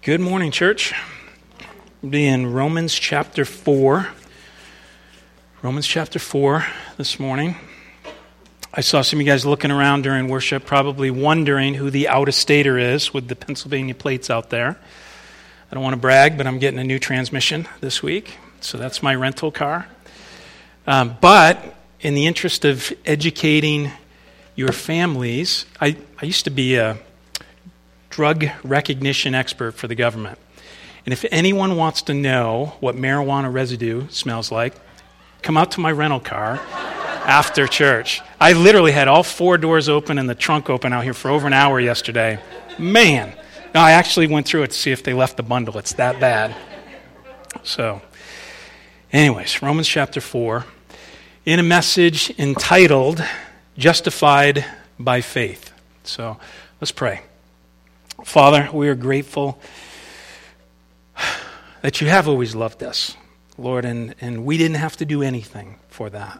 Good morning, church. We'll be in Romans chapter 4. Romans chapter 4 this morning. I saw some of you guys looking around during worship, probably wondering who the out-of-stater is with the Pennsylvania plates out there. I don't want to brag, but I'm getting a new transmission this week, so that's my rental car. But in the interest of educating your families, I used to be a drug recognition expert for the government. And if anyone wants to know what marijuana residue smells like, come out to my rental car after church. I literally had all four doors open and the trunk open out here for over an hour yesterday. Man. No, I actually went through it to see if they left the bundle. It's that bad. So, anyways, Romans chapter 4, in a message entitled, Justified by Faith. So, let's pray. Father, we are grateful that you have always loved us, Lord, and we didn't have to do anything for that.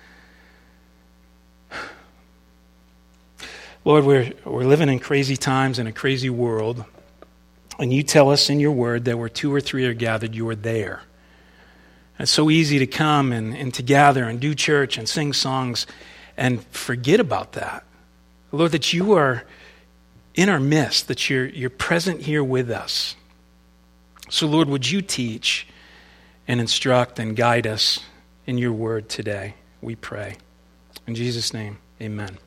Lord, we're living in crazy times in a crazy world, and you tell us in your word that where two or three are gathered, you are there. And it's so easy to come and to gather and do church and sing songs and forget about that. Lord, that you are in our midst, that you're present here with us. So, Lord, would you teach and instruct and guide us in your word today, we pray. In Jesus' name, amen.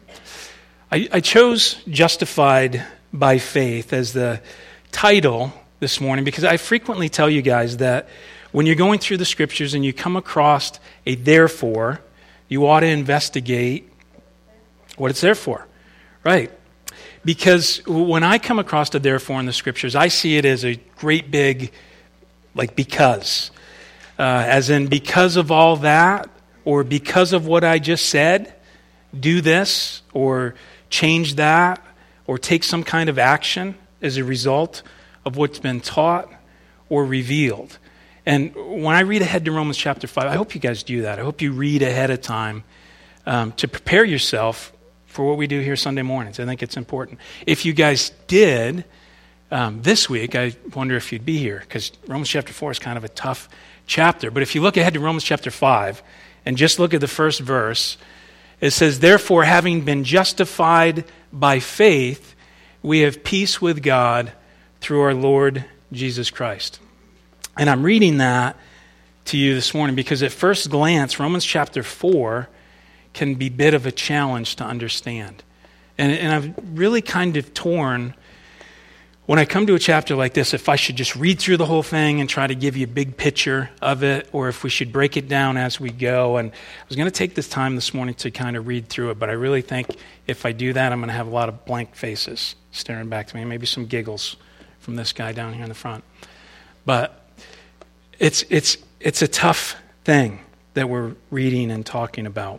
I chose Justified by Faith as the title this morning because I frequently tell you guys that when you're going through the scriptures and you come across a therefore, you ought to investigate what it's there for, right? Because when I come across a therefore in the scriptures, I see it as a great big, because. As in, because of all that, or because of what I just said, do this, or change that, or take some kind of action as a result of what's been taught or revealed. And when I read ahead to Romans chapter 5, I hope you guys do that. I hope you read ahead of time to prepare yourself for what we do here Sunday mornings. I think it's important. If you guys did this week, I wonder if you'd be here, because Romans chapter 4 is kind of a tough chapter. But if you look ahead to Romans chapter 5 and just look at the first verse, it says, therefore, having been justified by faith, we have peace with God through our Lord Jesus Christ. And I'm reading that to you this morning because at first glance, Romans chapter 4 can be a bit of a challenge to understand. And I've really kind of torn, when I come to a chapter like this, if I should just read through the whole thing and try to give you a big picture of it, or if we should break it down as we go. And I was going to take this time this morning to kind of read through it, but I really think if I do that, I'm going to have a lot of blank faces staring back to me, maybe some giggles from this guy down here in the front. But it's a tough thing that we're reading and talking about.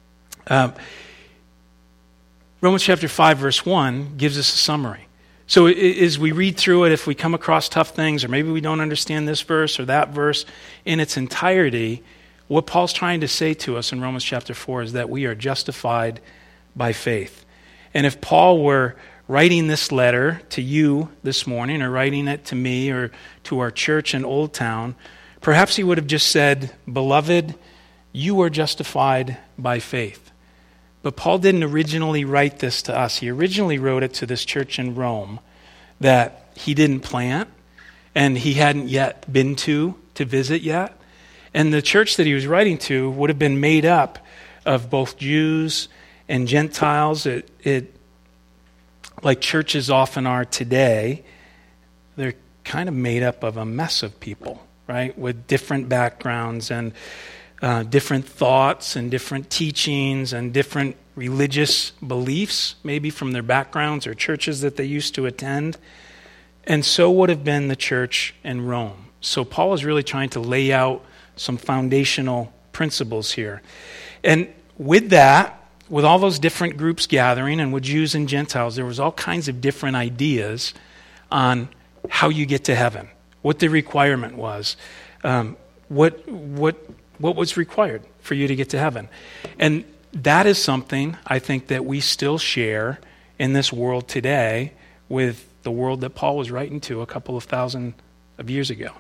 Romans chapter 5, verse 1 gives us a summary. So as we read through it, if we come across tough things, or maybe we don't understand this verse or that verse in its entirety, what Paul's trying to say to us in Romans chapter 4 is that we are justified by faith. And if Paul were writing this letter to you this morning, or writing it to me or to our church in Old Town, perhaps he would have just said, beloved, you are justified by faith. But Paul didn't originally write this to us. He originally wrote it to this church in Rome that he didn't plant and he hadn't yet been to visit yet. And the church that he was writing to would have been made up of both Jews and Gentiles. It like churches often are today, they're kind of made up of a mess of people, right, with different backgrounds and different thoughts and different teachings and different religious beliefs, maybe from their backgrounds or churches that they used to attend. And so would have been the church in Rome. So Paul is really trying to lay out some foundational principles here. And with that, with all those different groups gathering and with Jews and Gentiles, there was all kinds of different ideas on how you get to heaven, what the requirement was, what was required for you to get to heaven. And that is something I think that we still share in this world today with the world that Paul was writing to a couple of thousand of years ago.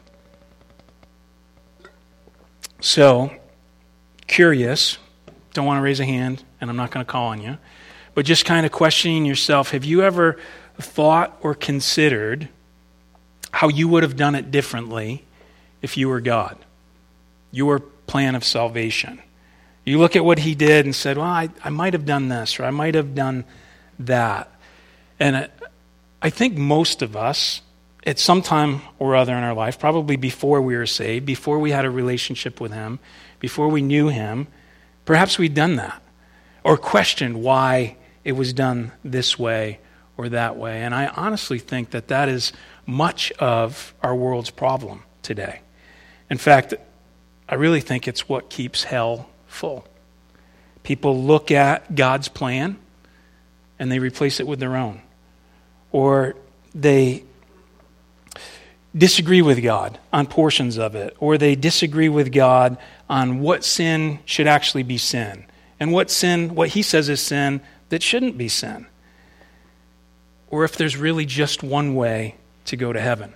So, curious, don't want to raise a hand, and I'm not going to call on you, but just kind of questioning yourself, have you ever thought or considered how you would have done it differently if you were God? Your plan of salvation. You look at what he did and said, well, I might have done this, or I might have done that. And I think most of us, at some time or other in our life, probably before we were saved, before we had a relationship with him, before we knew him, perhaps we'd done that, or questioned why it was done this way or that way. And I honestly think that that is much of our world's problem today. In fact, I really think it's what keeps hell full. People look at God's plan and they replace it with their own. Or they disagree with God on portions of it. Or they disagree with God on what sin should actually be sin. And what he says is sin that shouldn't be sin. Or if there's really just one way to go to heaven.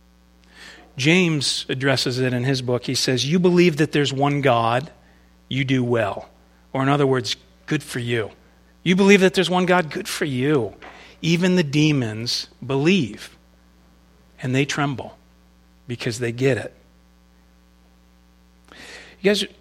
James addresses it in his book. He says, you believe that there's one God, you do well. Or in other words, good for you. You believe that there's one God, good for you. Even the demons believe, and they tremble because they get it. You guys,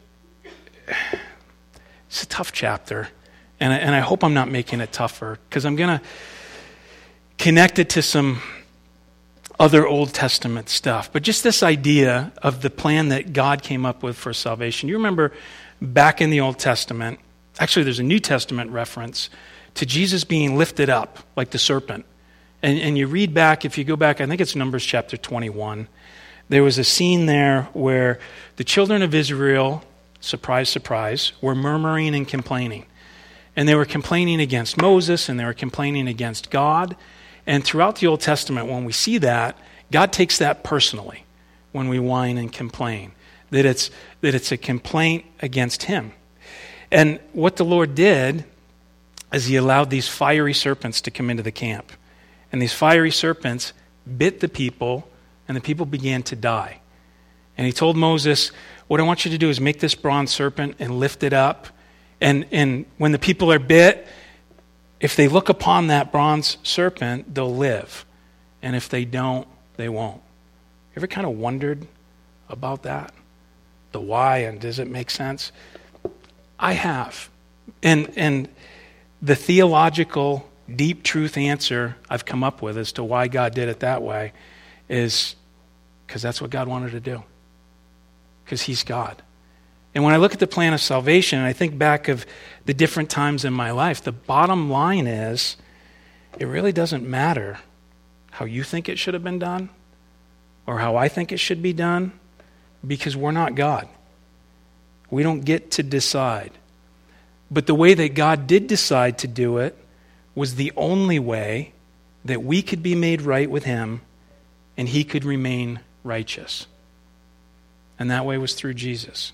it's a tough chapter, and I hope I'm not making it tougher, because I'm going to connect it to some other Old Testament stuff. But just this idea of the plan that God came up with for salvation. You remember back in the Old Testament, actually there's a New Testament reference to Jesus being lifted up like the serpent. And you read back, if you go back, I think it's Numbers chapter 21, there was a scene there where the children of Israel, surprise, surprise, were murmuring and complaining. And they were complaining against Moses, and they were complaining against God. And throughout the Old Testament, when we see that, God takes that personally when we whine and complain, that it's a complaint against him. And what the Lord did is he allowed these fiery serpents to come into the camp. And these fiery serpents bit the people, and the people began to die. And he told Moses, what I want you to do is make this bronze serpent and lift it up. And when the people are bit, if they look upon that bronze serpent, they'll live. And if they don't, they won't. You ever kind of wondered about that? The why, and does it make sense? I have. And the theological, deep truth answer I've come up with as to why God did it that way is because that's what God wanted to do. Because he's God. And when I look at the plan of salvation, and I think back of the different times in my life, the bottom line is, it really doesn't matter how you think it should have been done or how I think it should be done, because we're not God. We don't get to decide. But the way that God did decide to do it was the only way that we could be made right with him and he could remain righteous. And that way was through Jesus.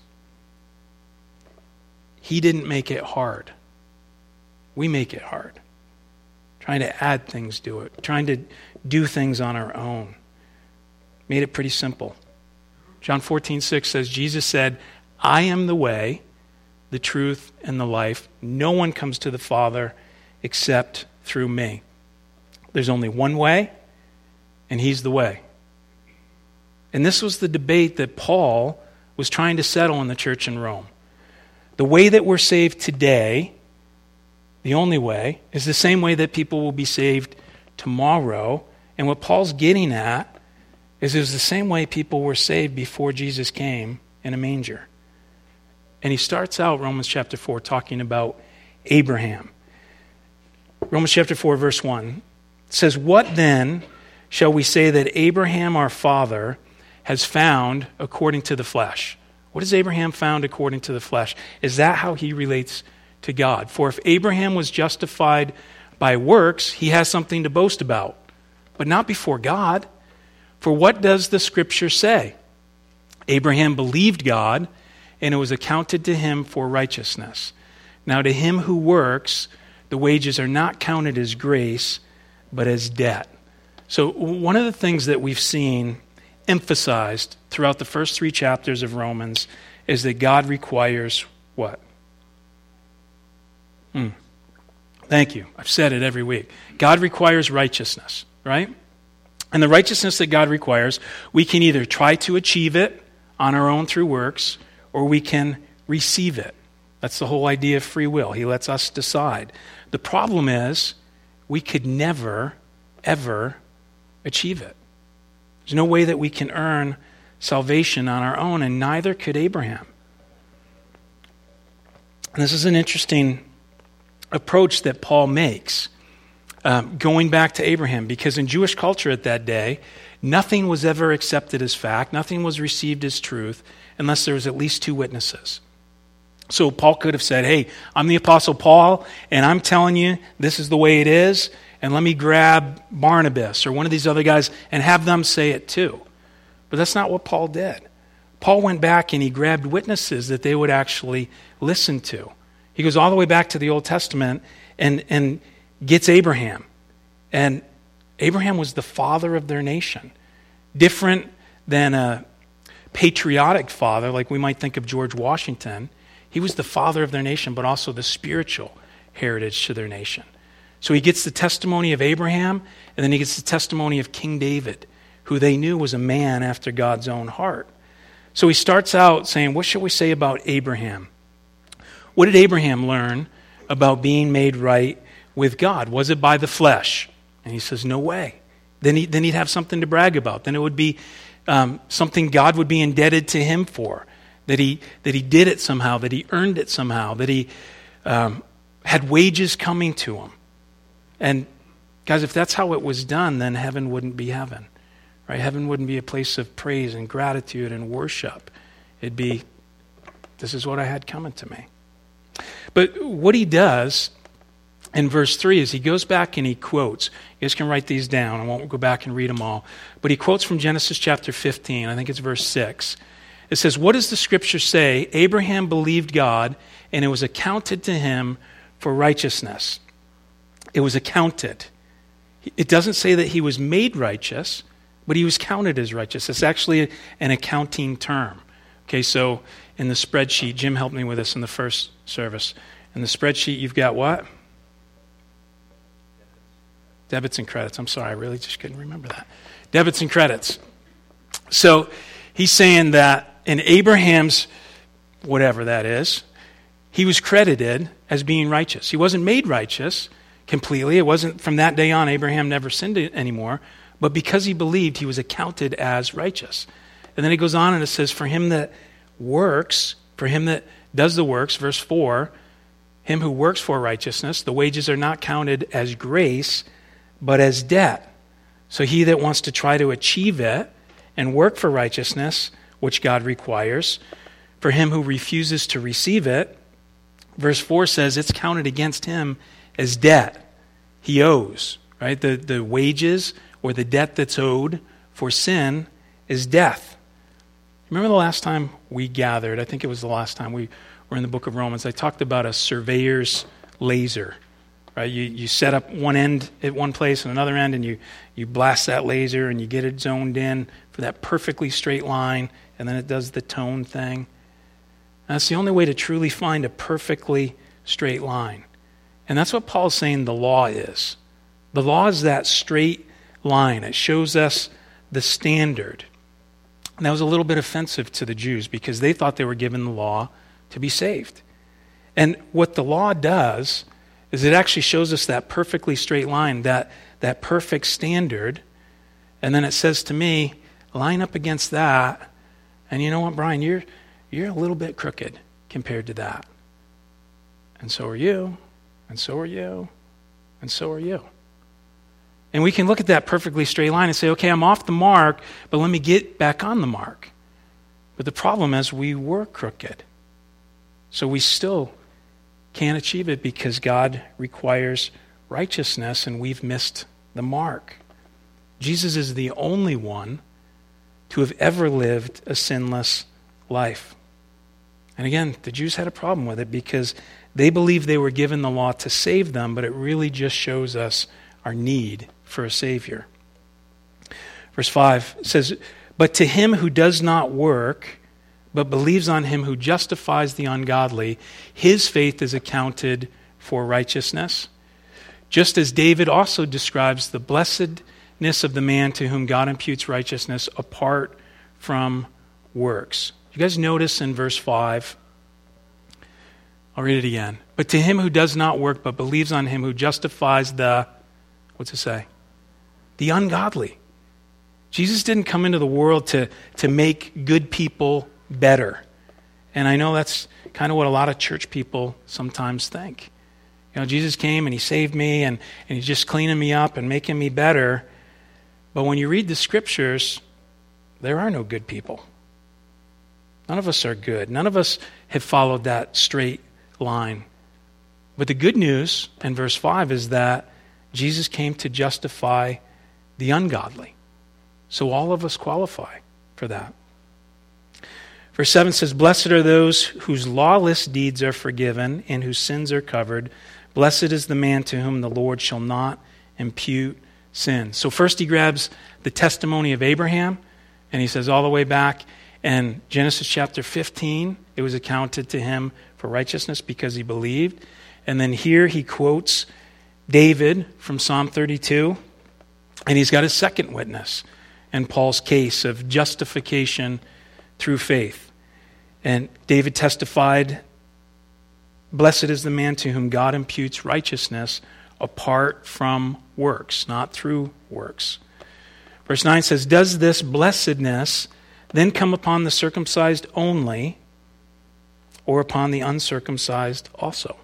He didn't make it hard. We make it hard. Trying to add things to it. Trying to do things on our own. Made it pretty simple. John 14:6 says, Jesus said, I am the way, the truth, and the life. No one comes to the Father except through me. There's only one way, and he's the way. And this was the debate that Paul was trying to settle in the church in Rome. The way that we're saved today, the only way, is the same way that people will be saved tomorrow. And what Paul's getting at is it was the same way people were saved before Jesus came in a manger. And he starts out Romans chapter 4 talking about Abraham. Romans chapter 4 verse 1 says, what then shall we say that Abraham our father has found according to the flesh? What has Abraham found according to the flesh? Is that how he relates to God? For if Abraham was justified by works, he has something to boast about, but not before God. For what does the scripture say? Abraham believed God, and it was accounted to him for righteousness. Now to him who works, the wages are not counted as grace, but as debt. So one of the things that we've seen emphasized throughout the first 3 chapters of Romans is that God requires what? Thank you. I've said it every week. God requires righteousness, right? And the righteousness that God requires, we can either try to achieve it on our own through works, or we can receive it. That's the whole idea of free will. He lets us decide. The problem is, we could never, ever achieve it. There's no way that we can earn salvation on our own, and neither could Abraham. And this is an interesting approach that Paul makes, going back to Abraham, because in Jewish culture at that day, nothing was ever accepted as fact, nothing was received as truth, unless there was at least 2 witnesses. So Paul could have said, hey, I'm the Apostle Paul, and I'm telling you this is the way it is, and let me grab Barnabas or one of these other guys and have them say it too. But that's not what Paul did. Paul went back and he grabbed witnesses that they would actually listen to. He goes all the way back to the Old Testament and gets Abraham. And Abraham was the father of their nation. Different than a patriotic father, like we might think of George Washington. He was the father of their nation, but also the spiritual heritage to their nation. So he gets the testimony of Abraham, and then he gets the testimony of King David, who they knew was a man after God's own heart. So he starts out saying, what should we say about Abraham? What did Abraham learn about being made right with God? Was it by the flesh? And he says, no way. Then he'd have something to brag about. Then it would be something God would be indebted to him for. That he did it somehow, that he earned it somehow, that he had wages coming to him. And guys, if that's how it was done, then heaven wouldn't be heaven. Right? Heaven wouldn't be a place of praise and gratitude and worship. It'd be, this is what I had coming to me. But what he does in verse 3 is he goes back and he quotes. You guys can write these down. I won't go back and read them all. But he quotes from Genesis chapter 15. I think it's verse 6. It says, what does the scripture say? Abraham believed God, and it was accounted to him for righteousness. It was accounted. It doesn't say that he was made righteous, but he was counted as righteous. It's actually an accounting term. Okay, so in the spreadsheet, Jim helped me with this in the first service. In the spreadsheet, you've got what? Debits and credits. I'm sorry, I really just couldn't remember that. Debits and credits. So he's saying that in Abraham's, whatever that is, he was credited as being righteous. He wasn't made righteous completely. It wasn't from that day on, Abraham never sinned anymore. But because he believed, he was accounted as righteous. And then it goes on and it says, for him that works, for him that does the works, verse 4, him who works for righteousness, the wages are not counted as grace, but as debt. So he that wants to try to achieve it and work for righteousness, which God requires, for him who refuses to receive it, verse 4 says it's counted against him as debt. He owes, right? The wages or the debt that's owed for sin is death. Remember the last time we gathered, I think it was the last time we were in the book of Romans, I talked about a surveyor's laser. Right? You set up one end at one place and another end, and you blast that laser and you get it zoned in for that perfectly straight line, and then it does the tone thing. And that's the only way to truly find a perfectly straight line. And that's what Paul's saying the law is. The law is that straight line. It shows us the standard. And that was a little bit offensive to the Jews because they thought they were given the law to be saved. And what the law does is it actually shows us that perfectly straight line, that perfect standard. And then it says to me, line up against that. And you know what, Brian, you're a little bit crooked compared to that. And so are you. And so are you. And so are you. And we can look at that perfectly straight line and say, okay, I'm off the mark, but let me get back on the mark. But the problem is we were crooked. So we still can't achieve it because God requires righteousness and we've missed the mark. Jesus is the only one to have ever lived a sinless life. And again, the Jews had a problem with it because they believed they were given the law to save them, but it really just shows us our need for a Savior. Verse 5 says, "But to him who does not work, but believes on him who justifies the ungodly, his faith is accounted for righteousness." Just as David also describes the blessedness of the man to whom God imputes righteousness apart from works. You guys notice in verse 5, I'll read it again. "But to him who does not work, but believes on him who justifies the," what's it say? "The ungodly." Jesus didn't come into the world to make good people better. And I know that's kind of what a lot of church people sometimes think. You know, Jesus came and he saved me and he's just cleaning me up and making me better. But when you read the scriptures, there are no good people. None of us are good. None of us have followed that straight line. But the good news in verse 5 is that Jesus came to justify the ungodly. So all of us qualify for that. Verse 7 says, "Blessed are those whose lawless deeds are forgiven and whose sins are covered. Blessed is the man to whom the Lord shall not impute sin." So first he grabs the testimony of Abraham, and he says all the way back in Genesis chapter 15, it was accounted to him for righteousness because he believed. And then here he quotes David from Psalm 32, and he's got his second witness in Paul's case of justification through faith. And David testified, "Blessed is the man to whom God imputes righteousness apart from works," not through works. Verse 9 says, "Does this blessedness then come upon the circumcised only, or upon the uncircumcised also?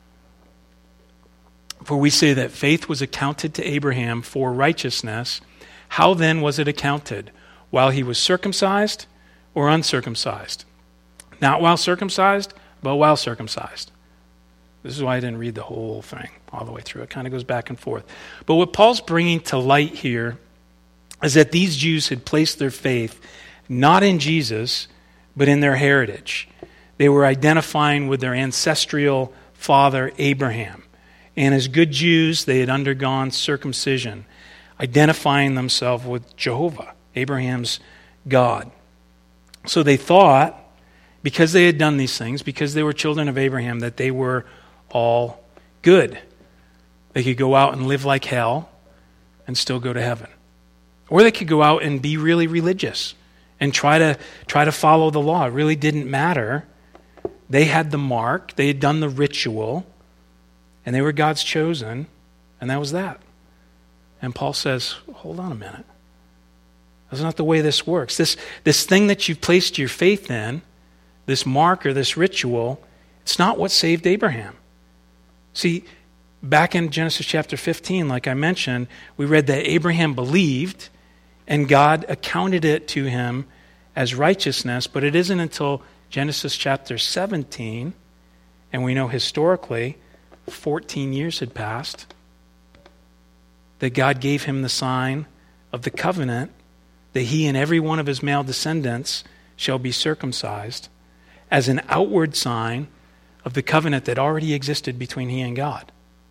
For we say that faith was accounted to Abraham for righteousness. How then was it accounted? While he was circumcised or uncircumcised? Not while circumcised, but while circumcised." This is why I didn't read the whole thing all the way through. It kind of goes back and forth. But what Paul's bringing to light here is that these Jews had placed their faith not in Jesus, but in their heritage. They were identifying with their ancestral father, Abraham. And as good Jews, they had undergone circumcision, identifying themselves with Jehovah, Abraham's God. So they thought, because they had done these things, because they were children of Abraham, that they were all good. They could go out and live like hell and still go to heaven. Or they could go out and be really religious and try to follow the law. It really didn't matter. They had the mark, they had done the ritual, and they were God's chosen, and that was that. And Paul says, hold on a minute. That's not the way this works. This thing that you've placed your faith in, this mark or this ritual, it's not what saved Abraham. See, back in Genesis chapter 15, like I mentioned, we read that Abraham believed and God accounted it to him as righteousness, but it isn't until Genesis chapter 17, and we know historically 14 years had passed, that God gave him the sign of the covenant that he and every one of his male descendants shall be circumcised as an outward sign of the covenant that already existed between he and God.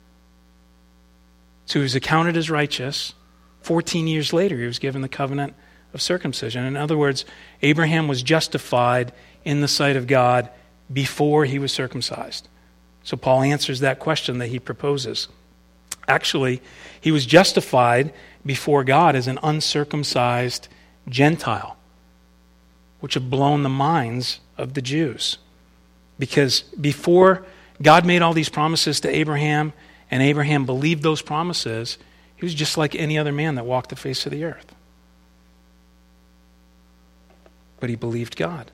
So he was accounted as righteous. 14 years later, he was given the covenant of circumcision. In other words, Abraham was justified in the sight of God before he was circumcised. So Paul answers that question that he proposes. Actually, he was justified before God as an uncircumcised Gentile, which had blown the minds of the Jews. Because before God made all these promises to Abraham, and Abraham believed those promises, he was just like any other man that walked the face of the earth. But he believed God.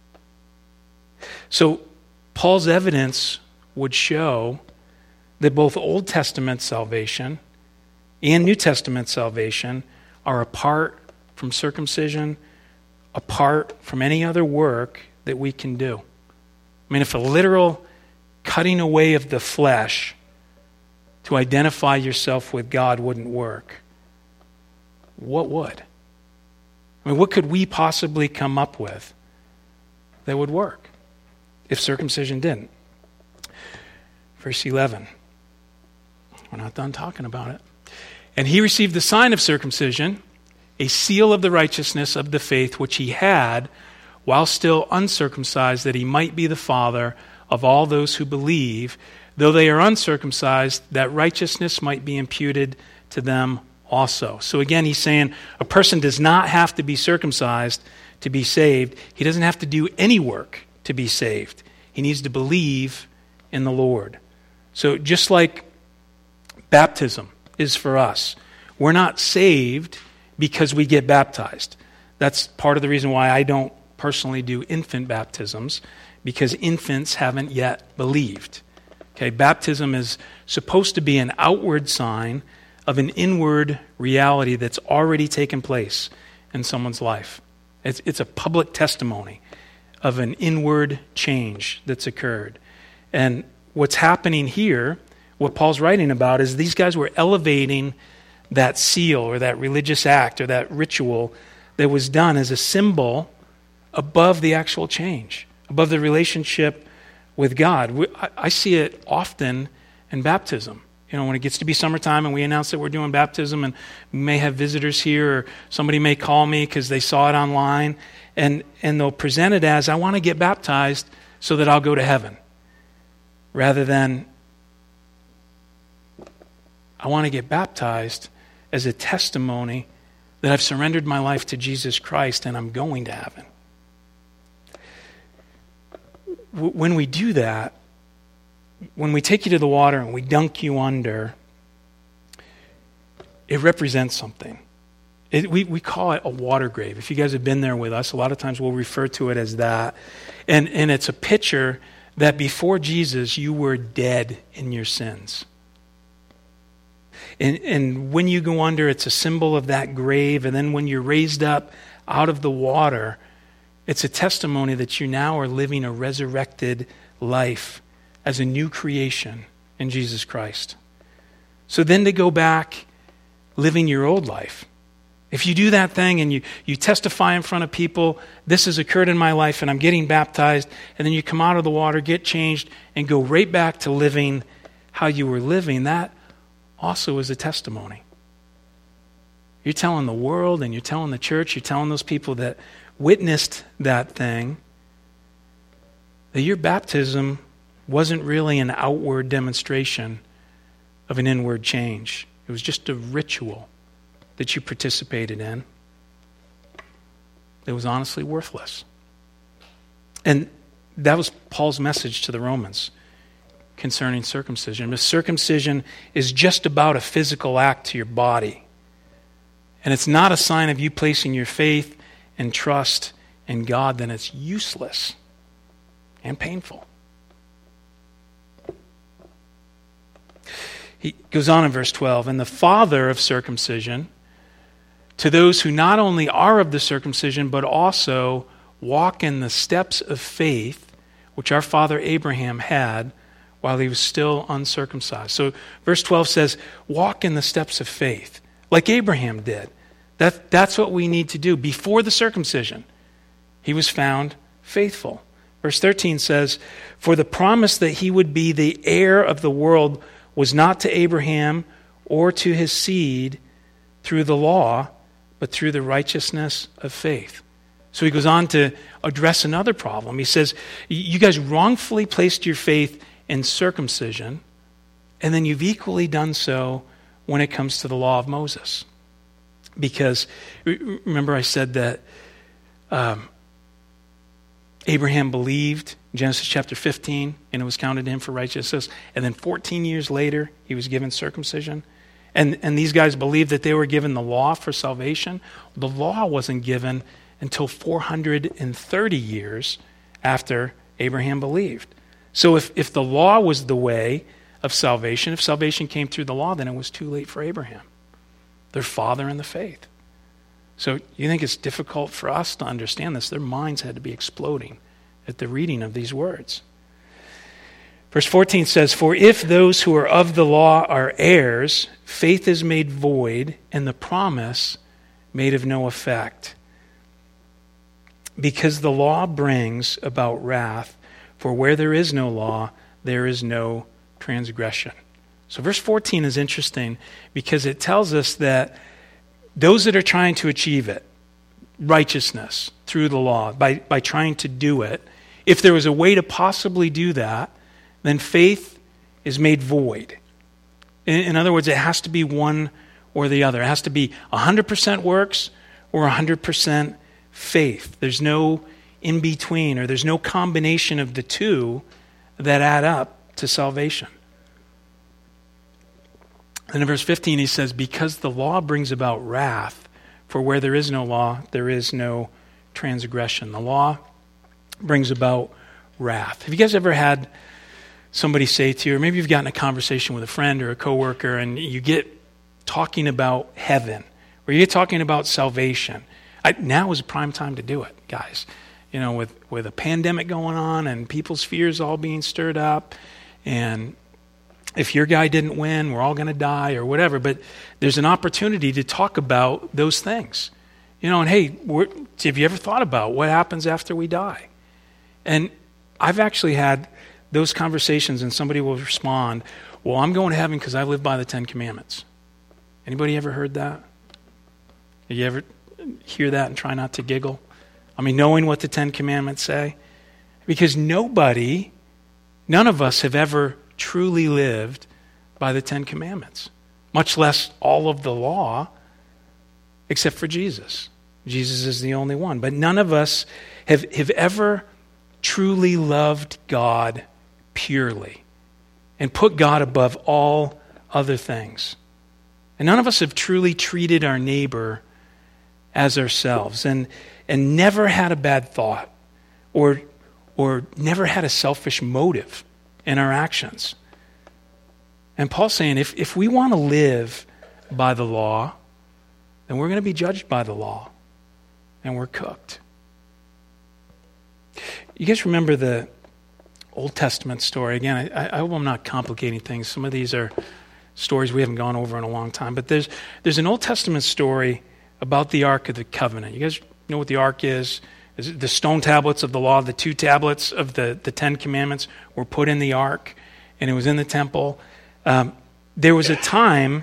So Paul's evidence would show that both Old Testament salvation and New Testament salvation are apart from circumcision, apart from any other work that we can do. I mean, if a literal cutting away of the flesh to identify yourself with God wouldn't work, what would? I mean, what could we possibly come up with that would work if circumcision didn't? Verse 11. We're not done talking about it. And he received the sign of circumcision a seal of the righteousness of the faith which he had while still uncircumcised, that he might be the father of all those who believe, though they are uncircumcised, that righteousness might be imputed to them also. So again, he's saying a person does not have to be circumcised to be saved. He doesn't have to do any work to be saved. He needs to believe in the Lord. So just like baptism is for us, we're not saved because we get baptized. That's part of the reason why I don't personally do infant baptisms, because infants haven't yet believed. Okay, baptism is supposed to be an outward sign of an inward reality that's already taken place in someone's life. It's a public testimony of an inward change that's occurred. And what's happening here, what Paul's writing about, is these guys were elevating that seal or that religious act or that ritual that was done as a symbol above the actual change, above the relationship with God. I see it often in baptism. You know, when it gets to be summertime and we announce that we're doing baptism, and we may have visitors here, or somebody may call me because they saw it online, and they'll present it as, I want to get baptized so that I'll go to heaven, rather than I want to get baptized as a testimony that I've surrendered my life to Jesus Christ and I'm going to heaven. When we do that, when we take you to the water and we dunk you under, it represents something. We call it a water grave. If you guys have been there with us, a lot of times we'll refer to it as that. And it's a picture that before Jesus, you were dead in your sins. And when you go under, it's a symbol of that grave. And then when you're raised up out of the water, it's a testimony that you now are living a resurrected life as a new creation in Jesus Christ. So then to go back living your old life, if you do that thing and you testify in front of people, this has occurred in my life and I'm getting baptized, and then you come out of the water, get changed, and go right back to living how you were living, that also is a testimony. You're telling the world and you're telling the church, you're telling those people that witnessed that thing, that your baptism wasn't really an outward demonstration of an inward change. It was just a ritual that you participated in that was honestly worthless. And that was Paul's message to the Romans concerning circumcision. But circumcision is just about a physical act to your body. And it's not a sign of you placing your faith and trust in God, then it's useless and painful. He goes on in verse 12, and the father of circumcision, to those who not only are of the circumcision, but also walk in the steps of faith, which our father Abraham had while he was still uncircumcised. So verse 12 says, walk in the steps of faith, like Abraham did. That's what we need to do. Before the circumcision, he was found faithful. Verse 13 says, for the promise that he would be the heir of the world was not to Abraham or to his seed through the law, but through the righteousness of faith. So he goes on to address another problem. He says, you guys wrongfully placed your faith in circumcision, and then you've equally done so when it comes to the law of Moses. Because, remember I said that Abraham believed, Genesis chapter 15, and it was counted to him for righteousness. And then 14 years later, he was given circumcision. And these guys believed that they were given the law for salvation. The law wasn't given until 430 years after Abraham believed. So if the law was the way of salvation, if salvation came through the law, then it was too late for Abraham, their father in the faith. So you think it's difficult for us to understand this? Their minds had to be exploding at the reading of these words. Verse 14 says, for if those who are of the law are heirs, faith is made void, and the promise made of no effect. Because the law brings about wrath, for where there is no law, there is no transgression. So verse 14 is interesting because it tells us that those that are trying to achieve it, righteousness through the law, by trying to do it, if there was a way to possibly do that, then faith is made void. In other words, it has to be one or the other. It has to be 100% works or 100% faith. There's no in between, or there's no combination of the two that add up to salvation. And in verse 15 he says, because the law brings about wrath, for where there is no law, there is no transgression. The law brings about wrath. Have you guys ever had somebody say to you, or maybe you've gotten a conversation with a friend or a coworker, and you get talking about heaven, or you get talking about salvation? Now is a prime time to do it, guys. You know, with a pandemic going on and people's fears all being stirred up, and if your guy didn't win, we're all going to die or whatever. But there's an opportunity to talk about those things. You know, and hey, have you ever thought about what happens after we die? And I've actually had those conversations, and somebody will respond, well, I'm going to heaven because I live by the 10 Commandments. Anybody ever heard that? Did you ever hear that and try not to giggle? I mean, knowing what the 10 Commandments say? Because none of us have ever truly lived by the 10 Commandments, much less all of the law, except for Jesus. Jesus is the only one. But none of us have ever truly loved God purely and put God above all other things. And none of us have truly treated our neighbor as ourselves and never had a bad thought or never had a selfish motive in our actions. And Paul's saying if we want to live by the law, then we're going to be judged by the law, and we're cooked. You guys remember the Old Testament story? Again, I hope I'm not complicating things. Some of these are stories we haven't gone over in a long time. But there's an Old Testament story about the Ark of the Covenant. You guys know what the Ark is? The stone tablets of the law, the 2 tablets of the 10 Commandments were put in the Ark, and it was in the temple. There was a time,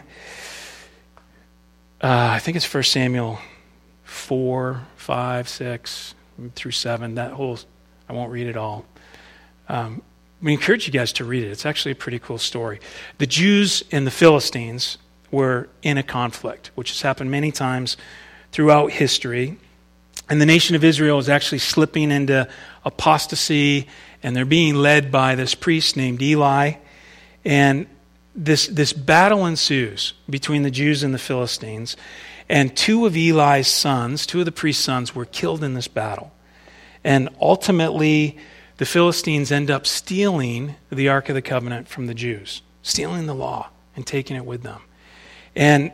I think it's 1 Samuel 4, 5, 6, through 7, I won't read it all. We encourage you guys to read it. It's actually a pretty cool story. The Jews and the Philistines were in a conflict, which has happened many times throughout history. And the nation of Israel is actually slipping into apostasy, and they're being led by this priest named Eli. And this battle ensues between the Jews and the Philistines. And 2 of Eli's sons, 2 of the priest's sons, were killed in this battle. And ultimately, the Philistines end up stealing the Ark of the Covenant from the Jews, stealing the law and taking it with them. And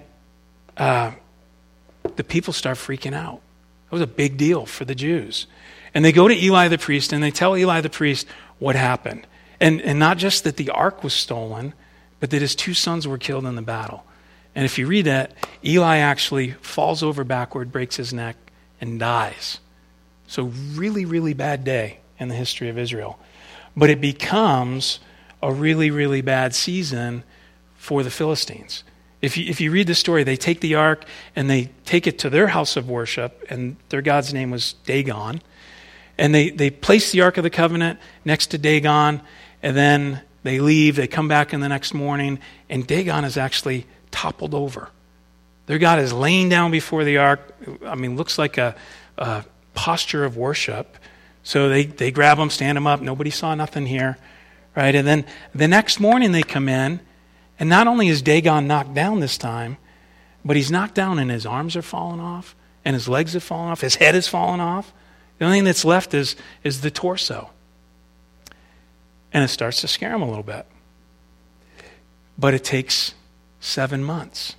the people start freaking out. It was a big deal for the Jews. And they go to Eli the priest, and they tell Eli the priest what happened. And not just that the ark was stolen, but that his 2 sons were killed in the battle. And if you read that, Eli actually falls over backward, breaks his neck, and dies. So really, really bad day in the history of Israel. But it becomes a really, really bad season for the Philistines. If you read the story, they take the ark and they take it to their house of worship, and their god's name was Dagon. And they place the Ark of the Covenant next to Dagon, and then they leave. They come back in the next morning, and Dagon is actually toppled over. Their God is laying down before the ark. I mean, looks like a posture of worship. So they grab him, stand him up. Nobody saw nothing here, right? And then the next morning they come in, and not only is Dagon knocked down this time, but he's knocked down and his arms are falling off, and his legs have fallen off, his head has fallen off. The only thing that's left is the torso. And it starts to scare him a little bit. But it takes 7 months.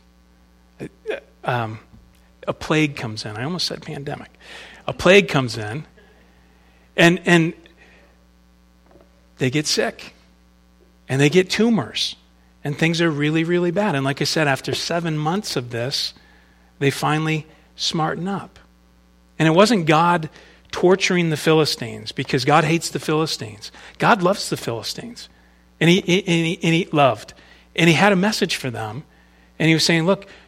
A plague comes in. I almost said pandemic. A plague comes in, and they get sick, and they get tumors, and things are really, really bad. And like I said, after 7 months of this, they finally smarten up. And it wasn't God torturing the Philistines, because God hates the Philistines. God loves the Philistines, and he loved. And he had a message for them, and he was saying, look,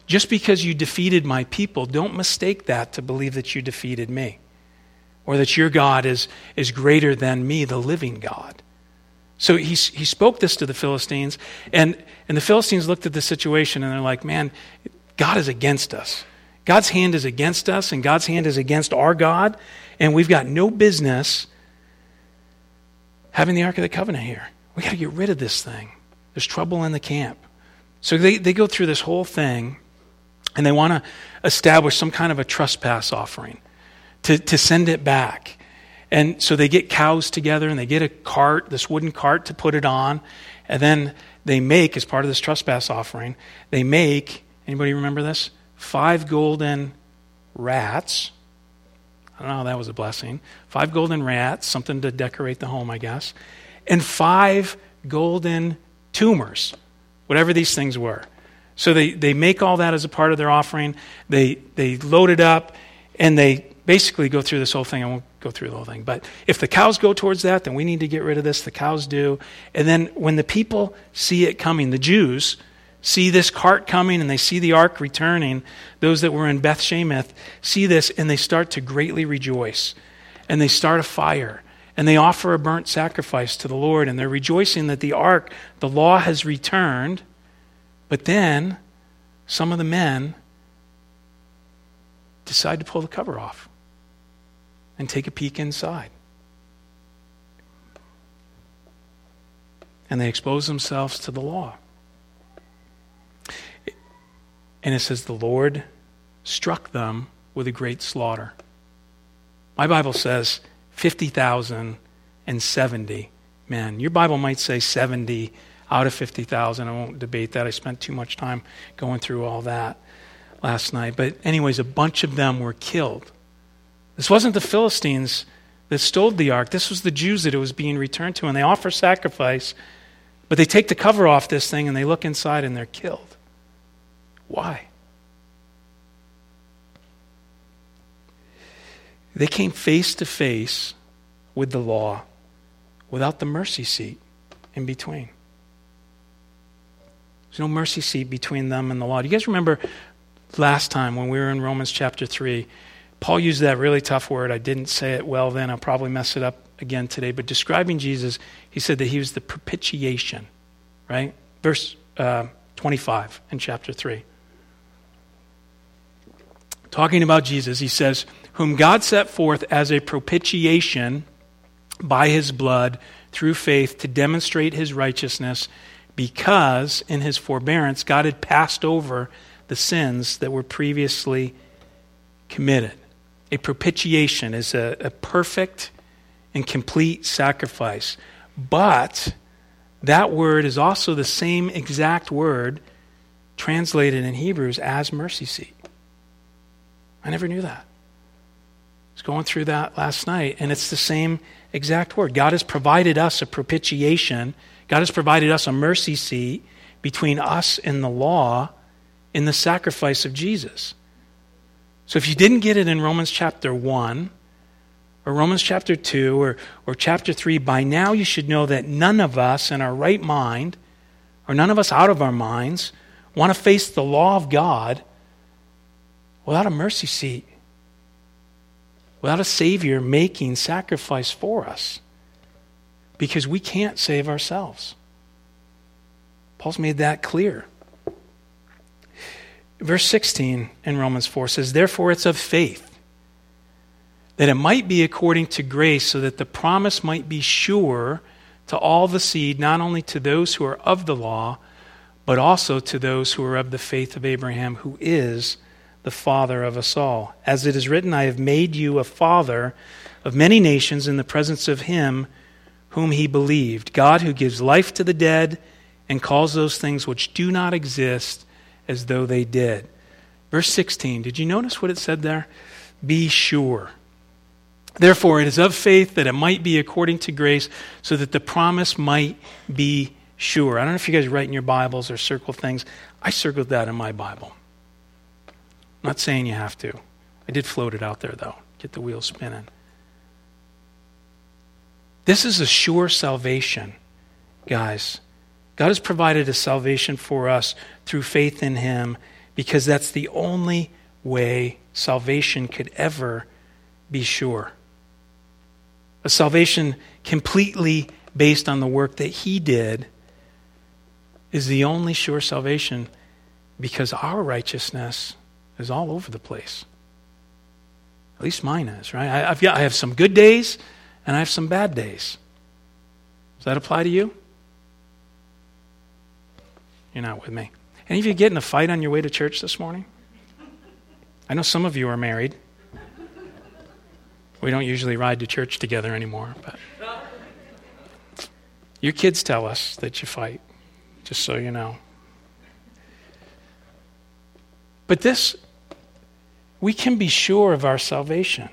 just because you defeated my people, don't mistake that to believe that you defeated me, or that your God is greater than me, the living God. So he spoke this to the Philistines, and the Philistines looked at the situation and they're like, man, God is against us. God's hand is against us, and God's hand is against our God, and we've got no business having the Ark of the Covenant here. We got to get rid of this thing. There's trouble in the camp. So they go through this whole thing, and they want to establish some kind of a trespass offering to send it back. And so they get cows together, and they get a cart, this wooden cart, to put it on. And then they make, as part of this trespass offering, anybody remember this? 5 golden rats. I don't know how that was a blessing. 5 golden rats, something to decorate the home, I guess. And 5 golden tumors, whatever these things were. So they make all that as a part of their offering. They load it up, and they basically go through this whole thing. I won't go through the whole thing. But if the cows go towards that, then we need to get rid of this. The cows do. And then when the people see it coming, the Jews see this cart coming, and they see the ark returning, those that were in Beth Shemesh see this, and they start to greatly rejoice. And they start a fire, and they offer a burnt sacrifice to the Lord, and they're rejoicing that the ark, the law, has returned. But then some of the men decide to pull the cover off and take a peek inside. And they expose themselves to the law. And it says the Lord struck them with a great slaughter. My Bible says 50,070 men. Your Bible might say 70 out of 50,000. I won't debate that. I spent too much time going through all that last night. But anyways, a bunch of them were killed. This wasn't the Philistines that stole the ark. This was the Jews that it was being returned to. And they offer sacrifice, but they take the cover off this thing and they look inside and they're killed. Why? They came face to face with the law without the mercy seat in between. There's no mercy seat between them and the law. Do you guys remember last time when we were in Romans chapter 3, Paul used that really tough word. I didn't say it well then. I'll probably mess it up again today. But describing Jesus, he said that he was the propitiation, right? Verse 25 in chapter 3. Talking about Jesus, he says, whom God set forth as a propitiation by his blood through faith to demonstrate his righteousness, because in his forbearance God had passed over the sins that were previously committed. A propitiation is a perfect and complete sacrifice. But that word is also the same exact word translated in Hebrews as mercy seat. I never knew that. I was going through that last night, and it's the same exact word. God has provided us a propitiation. God has provided us a mercy seat between us and the law in the sacrifice of Jesus. So if you didn't get it in Romans chapter 1 or Romans chapter 2 or chapter 3, by now you should know that none of us in our right mind, or none of us out of our minds, want to face the law of God without a mercy seat, without a Savior making sacrifice for us, because we can't save ourselves. Paul's made that clear. Verse 16 in Romans 4 says, therefore it's of faith, that it might be according to grace, so that the promise might be sure to all the seed, not only to those who are of the law, but also to those who are of the faith of Abraham, who is the father of us all. As it is written, I have made you a father of many nations in the presence of him whom he believed, God who gives life to the dead and calls those things which do not exist as though they did. Verse 16, did you notice what it said there? Be sure. Therefore, it is of faith, that it might be according to grace, so that the promise might be sure. I don't know if you guys write in your Bibles or circle things. I circled that in my Bible. I'm not saying you have to. I did float it out there, though. Get the wheels spinning. This is a sure salvation, guys. God has provided a salvation for us through faith in him, because that's the only way salvation could ever be sure. A salvation completely based on the work that he did is the only sure salvation, because our righteousness is all over the place. At least mine is, right? I have some good days and I have some bad days. Does that apply to you? You're not with me. Any of you get in a fight on your way to church this morning? I know some of you are married. We don't usually ride to church together anymore, but your kids tell us that you fight, just so you know. But this, we can be sure of our salvation.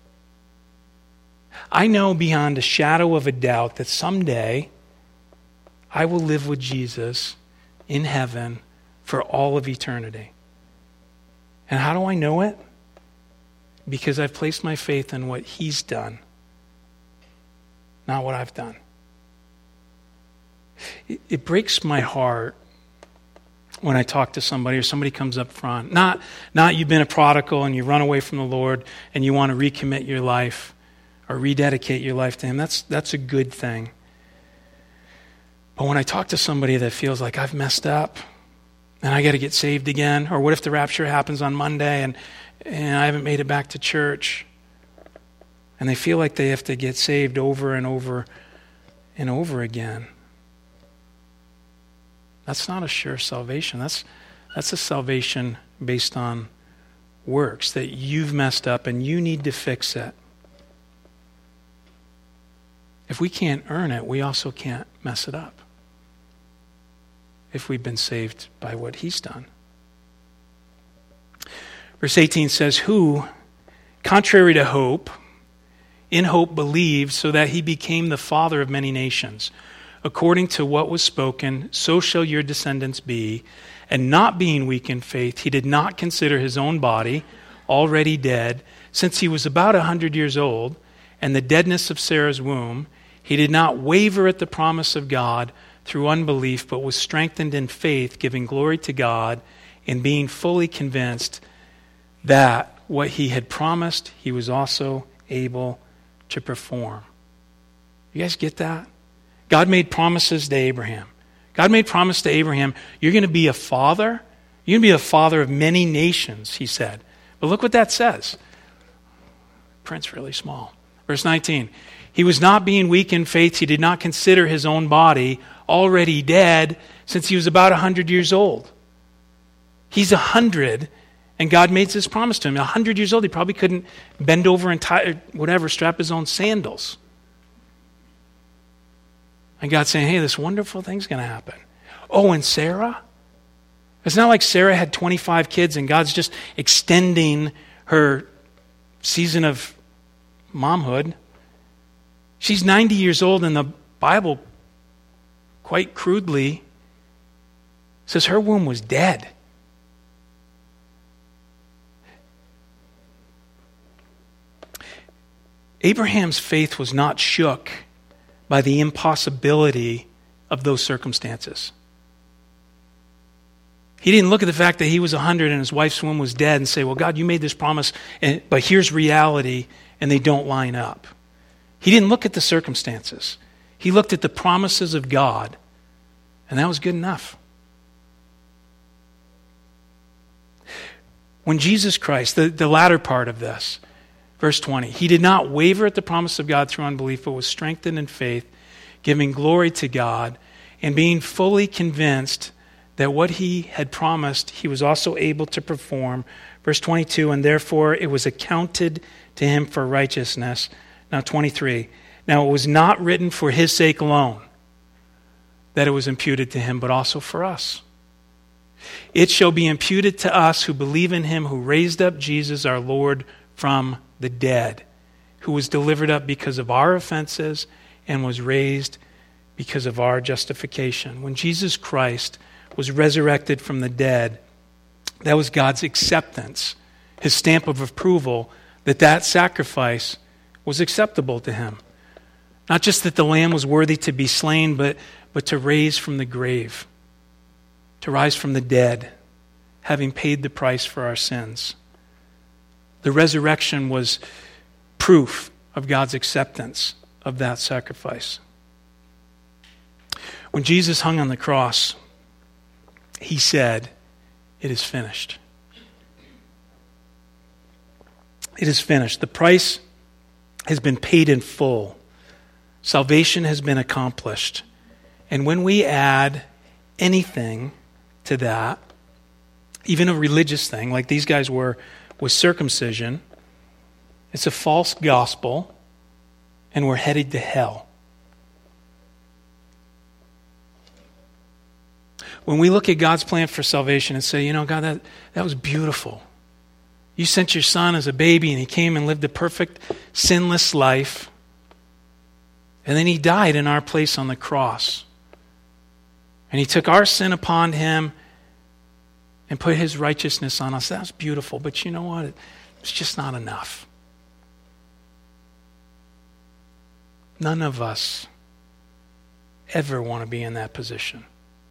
I know beyond a shadow of a doubt that someday I will live with Jesus in heaven for all of eternity. And how do I know it? Because I've placed my faith in what he's done, not what I've done. It breaks my heart when I talk to somebody or somebody comes up front. Not you've been a prodigal and you run away from the Lord and you want to recommit your life or rededicate your life to him. That's a good thing. But when I talk to somebody that feels like I've messed up and I got to get saved again, or what if the rapture happens on Monday and I haven't made it back to church, and they feel like they have to get saved over and over and over again. That's not a sure salvation. That's a salvation based on works, that you've messed up and you need to fix it. If we can't earn it, we also can't mess it up. If we've been saved by what he's done. Verse 18 says, who, contrary to hope, in hope believed, so that he became the father of many nations. According to what was spoken, so shall your descendants be. And not being weak in faith, he did not consider his own body already dead, since he was about 100 years old, and the deadness of Sarah's womb. He did not waver at the promise of God through unbelief, but was strengthened in faith, giving glory to God, and being fully convinced that what he had promised, he was also able to perform. You guys get that? God made promises to Abraham. God made promise to Abraham, you're going to be a father. You're going to be a father of many nations, he said. But look what that says. Print's really small. Verse 19. He was not being weak in faith. He did not consider his own body already dead, since he was about 100 years old. He's 100, and God made this promise to him. 100 years old, he probably couldn't bend over and strap his own sandals. And God's saying, hey, this wonderful thing's going to happen. Oh, and Sarah? It's not like Sarah had 25 kids and God's just extending her season of momhood. She's 90 years old, and the Bible, quite crudely, says her womb was dead. Abraham's faith was not shook by the impossibility of those circumstances. He didn't look at the fact that he was 100 and his wife's womb was dead and say, well, God, you made this promise, but here's reality, and they don't line up. He didn't look at the circumstances. He looked at the promises of God, and that was good enough. When Jesus Christ, the latter part of this, verse 20, he did not waver at the promise of God through unbelief, but was strengthened in faith, giving glory to God, and being fully convinced that what he had promised, he was also able to perform. Verse 22, and therefore it was accounted to him for righteousness. Now 23, now it was not written for his sake alone that it was imputed to him, but also for us. It shall be imputed to us who believe in him who raised up Jesus our Lord from the dead, who was delivered up because of our offenses and was raised because of our justification. When Jesus Christ was resurrected from the dead, that was God's acceptance, his stamp of approval that sacrifice was acceptable to him. Not just that the lamb was worthy to be slain, but to raise from the grave, to rise from the dead. having paid the price for our sins. The resurrection was proof of God's acceptance of that sacrifice. When Jesus hung on the cross, he said, "It is finished." It is finished. The price has been paid in full. Salvation has been accomplished. And when we add anything to that, even a religious thing, like these guys were with circumcision, it's a false gospel, and we're headed to hell. When we look at God's plan for salvation and say, God, that was beautiful. You sent your son as a baby, and he came and lived a perfect, sinless life. And then he died in our place on the cross. And he took our sin upon him and put his righteousness on us. That's beautiful. But you know what? It's just not enough. None of us ever want to be in that position.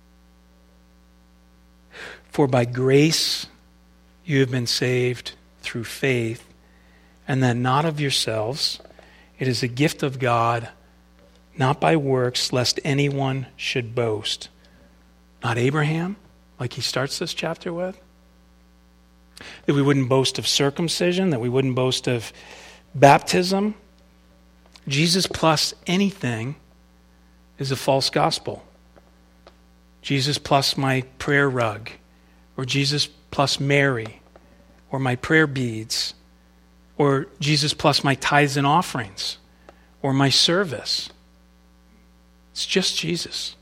For by grace you have been saved through faith, and that not of yourselves. It is a gift of God, not by works, lest anyone should boast. Not Abraham, like he starts this chapter with. That we wouldn't boast of circumcision, that we wouldn't boast of baptism. Jesus plus anything is a false gospel. Jesus plus my prayer rug, or Jesus plus Mary, or my prayer beads, or Jesus plus my tithes and offerings, or my service. It's just Jesus.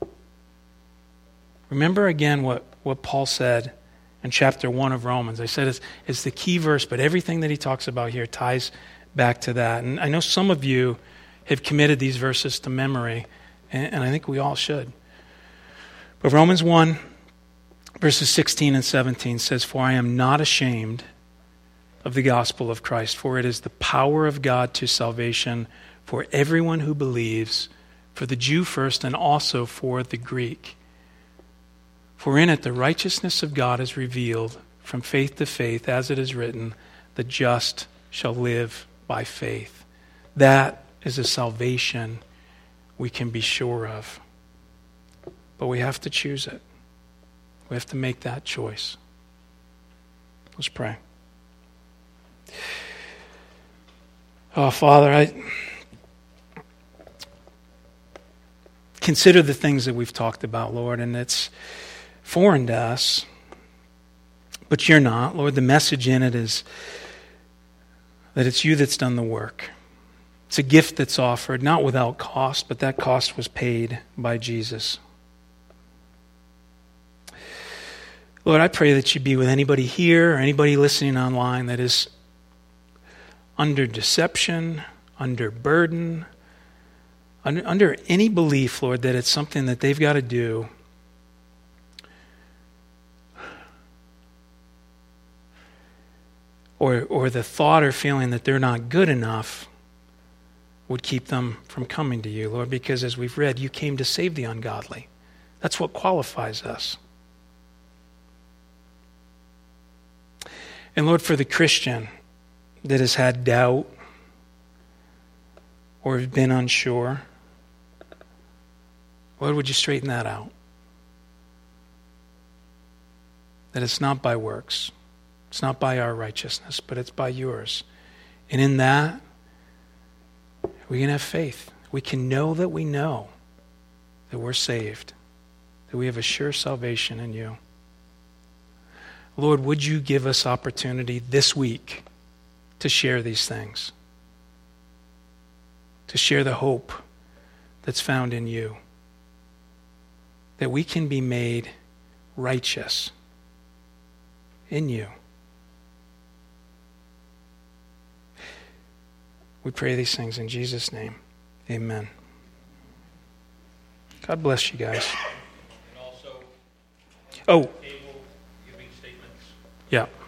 Remember again what Paul said in chapter 1 of Romans. I said it's the key verse, but everything that he talks about here ties back to that. And I know some of you have committed these verses to memory, and I think we all should. But Romans 1, verses 16 and 17 says, "For I am not ashamed of the gospel of Christ, for it is the power of God to salvation for everyone who believes, for the Jew first and also for the Greek. For in it the righteousness of God is revealed from faith to faith, as it is written, the just shall live by faith." That is a salvation we can be sure of. But we have to choose it. We have to make that choice. Let's pray. Oh, Father, I consider the things that we've talked about, Lord, and it's foreign to us, but you're not. Lord, the message in it is that it's you that's done the work. It's a gift that's offered, not without cost, but that cost was paid by Jesus. Lord, I pray that you be with anybody here or anybody listening online that is under deception, under burden, under any belief, Lord, that it's something that they've got to do. Or the thought or feeling that they're not good enough would keep them from coming to you, Lord, because as we've read, you came to save the ungodly. That's what qualifies us. And Lord, for the Christian that has had doubt or has been unsure, Lord, would you straighten that out? That it's not by works. It's not by our righteousness, but it's by yours. And in that, we can have faith. We can know that we're saved, that we have a sure salvation in you. Lord, would you give us opportunity this week to share these things, to share the hope that's found in you, that we can be made righteous in you. We pray these things in Jesus' name. Amen. God bless you guys. And also, Oh. table giving statements. Yeah.